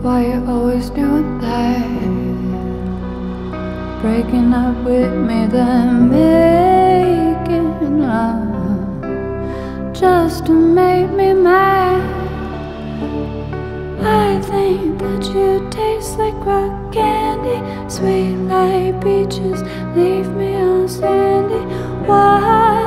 Why you always doing that? Breaking up with me, then making love just to make me mad. I think that you taste like rock candy, sweet like peaches, leave me all sandy. Why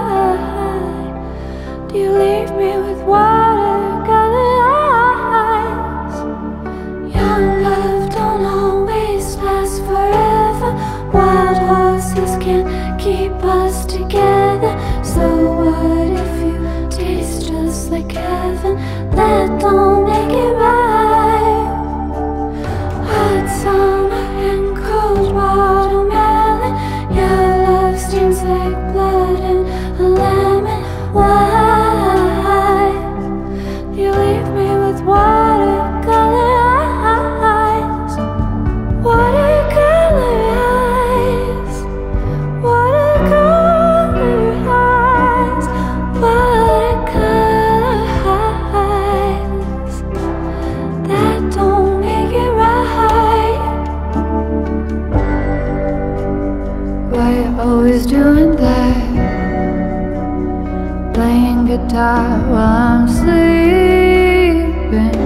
do you leave me with watercolor eyes? Young love don't always last forever. Wild horses can't keep us together. So what if you taste just like heaven? That don't make it right. Hot summer and cold watermelon. Your love stings like blood and a lemon. Why do you leave me with watercolor eyes? Watercolor eyes. Watercolor eyes. Watercolor eyes. That don't make it right. Why you always doing that? Playing guitar while I'm sleeping,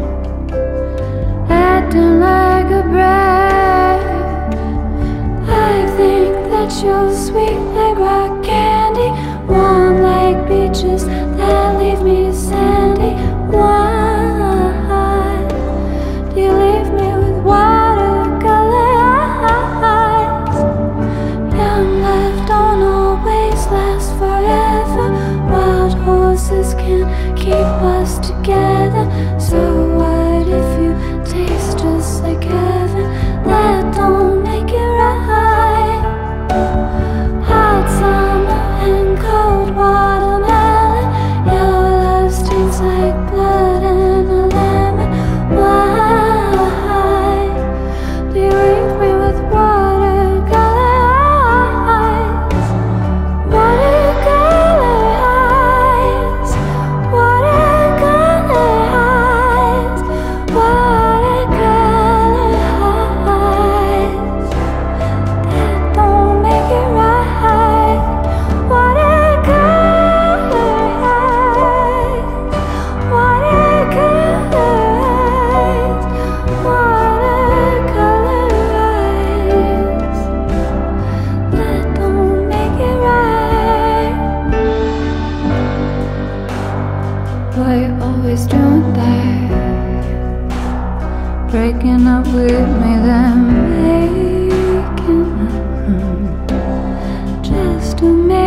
acting like a brat. I think that you're sweet like rock candy, warm like beaches that leave me sandy. Why do you leave me with watercolor eyes? Young love don't always last forever. Wild horses can't keep us together. So what if you taste just like heaven? That don't make it right. Hot summer and cold watermelon. Your love stings like blood and a lemon. Why do you leave me with watercolor eyes? Watercolor eyes. Watercolor eyes. Watercolor eyes. That don't make it right. Watercolor eyes. Watercolor eyes. Watercolor eyes. That don't make it right. Why you always doing that? Breaking up with me, then making love just to make